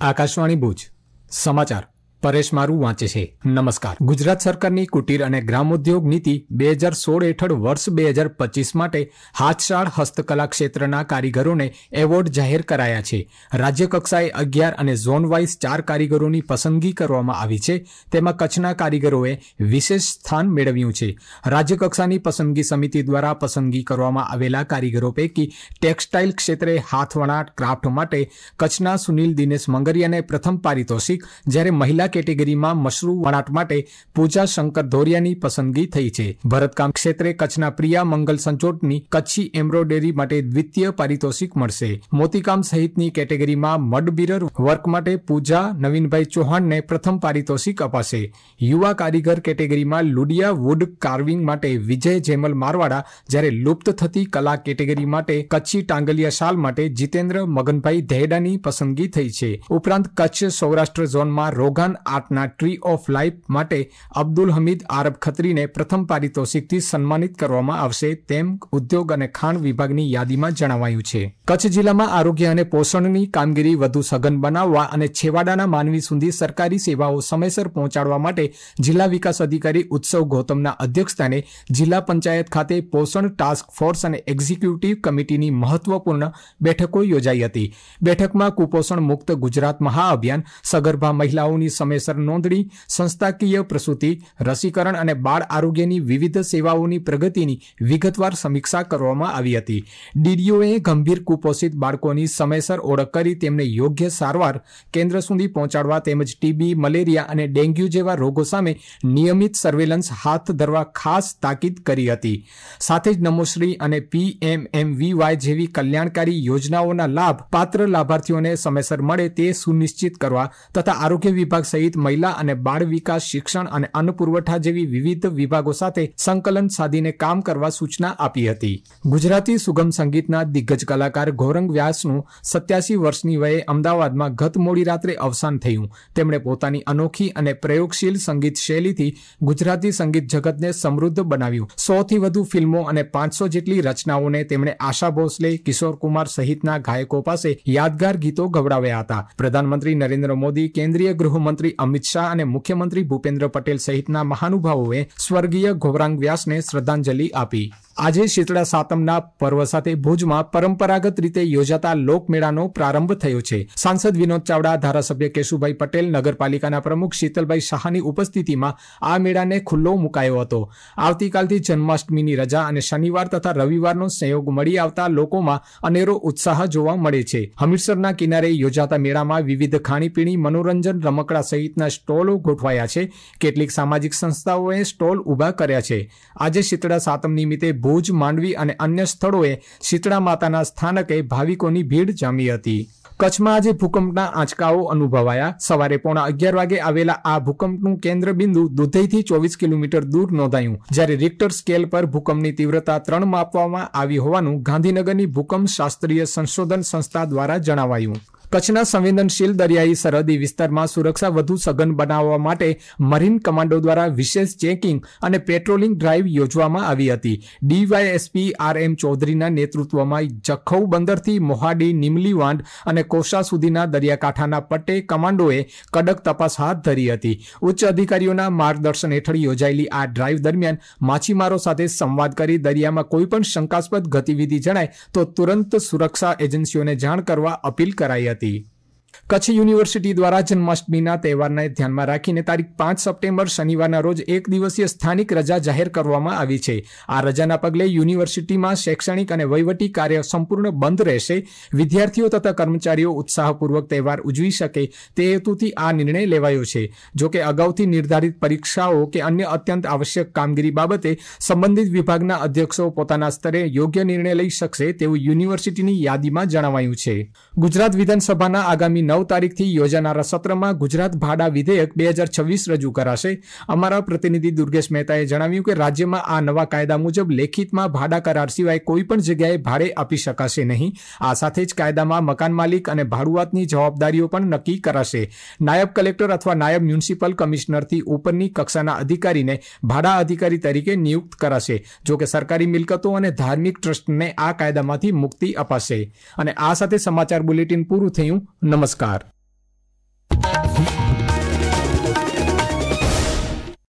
આકાશવાણી ભુજ સમાચાર પરેશ મારું વાંચે છે। નમસ્કાર। ગુજરાત સરકારની કુટીર અને ગ્રામોદ્યોગ નીતિ 2016 હેઠળ વર્ષ 2025 માટે હાથશાળ હસ્તકલા ક્ષેત્રના કારીગરોને એવોર્ડ જાહેર કરાયા છે। રાજ્ય કક્ષાએ 11 અને ઝોન વાઇઝ 4 કારીગરોની પસંદગી કરવામાં આવી છે। તેમાં કચ્છના કારીગરોએ વિશેષ સ્થાન મેળવ્યું છે। રાજ્ય કક્ષાની પસંદગી સમિતિ દ્વારા પસંદગી કરવામાં આવેલા કારીગરો પૈકી ટેક્સટાઇલ ક્ષેત્રે હાથવણાટ ક્રાફ્ટ માટે કચ્છના સુનિલ દિનેશ મંગરિયાને પ્રથમ પારિતોષિક, જ્યારે મહિલા કેટેગરીમાં મશરૂ વણાટ માટે પૂજા શંકર ધોરિયાની પસંદગી થઈ છે। ભરતકામ ક્ષેત્રે કચ્છના પ્રિયા મંગલ સંચોટની કચ્છી એમ્બ્રોઇડરી માટે દ્વિતીય પારિતોષિક મળશે। મોતીકામ સહિતની કેટેગરીમાં મડબીરર વર્ક માટે પૂજા નવીનભાઈ ચૌહાણને પ્રથમ પારિતોષિક અપાશે। યુવા કારીગર કેટેગરીમાં લુડિયા વુડ કાર્વિંગ માટે વિજય જેમલ મારવાડા, જ્યારે લુપ્ત થતી કલા કેટેગરી માટે કચ્છી ટાંગલિયા શાલ માટે જીતેન્દ્ર મગનભાઈ ધેડાની પસંદગી થઈ છે। ઉપરાંત કચ્છ સૌરાષ્ટ્ર ઝોનમાં રોગાન આર્ટના ટ્રી ઓફ લાઈફ માટે અબ્દુલ હમીદ આરબ ખત્રીને પ્રથમ પારિતોષિકથી સન્માનિત કરવામાં આવશે, તેમ ઉદ્યોગ અને ખાણ વિભાગની યાદીમાં જણાવાયું છે। કચ્છ જિલ્લામાં આરોગ્ય અને પોષણની કામગીરી વધુ સઘન બનાવવા અને છેવાડાના માનવી સુધી સરકારી સેવાઓ સમયસર પહોંચાડવા માટે જિલ્લા વિકાસ અધિકારી ઉત્સવ ગૌતમના અધ્યક્ષસ્થાને જિલ્લા પંચાયત ખાતે પોષણ ટાસ્ક ફોર્સ અને એક્ઝિક્યુટિવ કમિટીની મહત્વપૂર્ણ બેઠકો યોજાઈ હતી। બેઠકમાં કુપોષણ મુક્ત ગુજરાત મહાઅભિયાન, સગર્ભા મહિલાઓની સમયસર નોંધણી, સંસ્થાકીય પ્રસૂતિ, રસીકરણ અને બાળ આરોગ્યની વિવિધ સેવાઓની પ્રગતિની વિગતવાર સમીક્ષા કરવામાં આવી હતી। ડીડીઓએ ગંભીર કુપોષિત બાળકોની સમયસર ઓળખ કરી તેમને યોગ્ય સારવાર કેન્દ્ર સુધી પહોંચાડવા તેમજ ટીબી, મલેરિયા અને ડેન્ગ્યુ જેવા રોગો સામે નિયમિત સર્વેલન્સ હાથ ધરવા ખાસ તાકીદ કરી હતી। સાથે જ નમોશ્રી અને PMMVY જેવી કલ્યાણકારી યોજનાઓના લાભ પાત્ર લાભાર્થીઓને સમયસર મળે તે સુનિશ્ચિત કરવા તથા આરોગ્ય વિભાગ સહિત મહિલા અને બાળ વિકાસ, શિક્ષણ અને અન્ન પુરવઠા જેવી વિવિધ વિભાગો સાથે સંકલન સાધીને કામ કરવા સૂચના આપી હતી। ગુજરાતી સુગમ સંગીતના દિગ્ગજ કલાકાર ગૌરંગ વ્યાસનું 87 વર્ષની વયે અમદાવાદમાં ગત મોડી રાત્રે અવસાન થયું। તેમણે પોતાની અનોખી અને પ્રયોગશીલ સંગીત શૈલીથી ગુજરાતી સંગીત જગતને સમૃદ્ધ બનાવ્યું। 100થી વધુ ફિલ્મો અને 500 જેટલી રચનાઓને તેમણે આશા ભોસલે, કિશોર કુમાર સહિતના ગાયકો પાસે યાદગાર ગીતો ગવડાવ્યા હતા। પ્રધાનમંત્રી નરેન્દ્ર મોદી, કેન્દ્રીય ગૃહમંત્રી અમિત શાહ અને મુખ્યમંત્રી ભૂપેન્દ્ર પટેલ સહિતના મહાનુભાવોએ સ્વર્ગીય ગૌરાંગ વ્યાસને શ્રદ્ધાંજલિ આપી। આજે શીતળા સાતમના પર્વ સાથે ભુજમાં પરંપરાગત રીતે યોજાતા લોકમેળાનો પ્રારંભ થયો છે। સાંસદ વિનોદ ચાવડા, ધારાસભ્ય કેશુભાઈ પટેલ, નગરપાલિકાના પ્રમુખ શીતલભાઈ શાહની ઉપસ્થિતિમાં આ મેળાને ખુલ્લો મુકાયો હતો। આવતીકાલથી જન્માષ્ટમીની રજા અને શનિવાર તથા રવિવારનો સંયોગ મળી આવતા લોકોમાં અનેરો ઉત્સાહ જોવા મળે છે। હમીરસરના કિનારે યોજાતા મેળામાં વિવિધ ખાણીપીણી, મનોરંજન, રમકડા સહિતના સ્ટોલો ગોઠવાયા છે। કેટલીક સામાજિક સંસ્થાઓએ સ્ટોલ ઊભા કર્યા છે। આજે શીતળા સાતમ નિમિત્તે ભુજ, માંડવી અને અન્ય સ્થળોએ શીતળા માતાના સ્થાનકે ભાવિકોની ભીડ જામી હતી। કચ્છમાં આજે ભૂકંપના આંચકાઓ અનુભવાયા। સવારે 11:15 વાગે આવેલા આ ભૂકંપનું કેન્દ્ર બિંદુ દુધઈથી 24 કિલોમીટર દૂર નોંધાયું, જ્યારે રિક્ટર સ્કેલ પર ભૂકંપની તીવ્રતા 3 માપવામાં આવી હોવાનું ગાંધીનગરની ભૂકંપ શાસ્ત્રીય સંશોધન સંસ્થા દ્વારા જણાવાયું। કચ્છના સંવેદનશીલ દરિયાઈ સરહદી વિસ્તારમાં સુરક્ષા વધુ સઘન બનાવવા માટે મરીન કમાન્ડો દ્વારા વિશેષ ચેકિંગ અને પેટ્રોલિંગ ડ્રાઇવ યોજવામાં આવી હતી। ડીવાયએસપી RM ચૌધરીના નેતૃત્વમાં જખૌ બંદરથી મોહાડી, નીમલીવાંડ અને કોસા સુધીના દરિયાકાંઠાના પટ્ટે કમાન્ડોએ કડક તપાસ હાથ ધરી હતી। ઉચ્ચ અધિકારીઓના માર્ગદર્શન હેઠળ યોજાયેલી આ ડ્રાઇવ દરમિયાન માછીમારો સાથે સંવાદ કરી દરિયામાં કોઈપણ શંકાસ્પદ ગતિવિધિ જણાય તો તુરંત સુરક્ષા એજન્સીઓને જાણ કરવા અપીલ કરાઈ હતી। કચ્છ યુનિવર્સિટી દ્વારા જન્માષ્ટમીના તહેવારને ધ્યાનમાં રાખીને તારીખ 5 સપ્ટેમ્બર શનિવારના રોજ એક દિવસીય સ્થાનિક રજા જાહેર કરવામાં આવી છે। આ રજાના પગલે યુનિવર્સિટીમાં શૈક્ષણિક અને વહીવટી કાર્ય સંપૂર્ણ બંધ રહેશે। વિદ્યાર્થીઓ તથા કર્મચારીઓ ઉત્સાહપૂર્વક તહેવાર ઉજવી શકે તે હેતુથી આ નિર્ણય લેવાયો છે। જોકે અગાઉથી નિર્ધારિત પરીક્ષાઓ કે અન્ય અત્યંત આવશ્યક કામગીરી બાબતે સંબંધિત વિભાગના અધ્યક્ષો પોતાના સ્તરે યોગ્ય નિર્ણય લઈ શકશે તેવું યુનિવર્સિટીની યાદીમાં જણાવાયું છે। ગુજરાત વિધાનસભાના આગામી 9 તારીખથી યોજાનારા સત્રમાં ગુજરાત ભાડા વિધેયક 2026 રજૂ કરાશે। અમારા પ્રતિનિધિ દુર્ગેશ મહેતાએ જણાવ્યું કે રાજ્યમાં આ નવા કાયદા મુજબ લેખિતમાં ભાડા કરાર સિવાય કોઈપણ જગ્યાએ ભાડે આપી શકાશે નહીં। આ સાથે જ કાયદામાં મકાન માલિક અને ભાડુઆતની જવાબદારીઓ પણ નક્કી કરાશે। નાયબ કલેક્ટર અથવા નાયબ મ્યુનિસિપલ કમિશનરથી ઉપરની કક્ષાના અધિકારીને ભાડા અધિકારી તરીકે નિયુક્ત કરાશે। જોકે સરકારી મિલકતો અને ધાર્મિક ટ્રસ્ટને આ કાયદામાંથી મુક્તિ અપાશે। અને આ સાથે સમાચાર બુલેટિન પૂરું થયું। નમસ્કાર।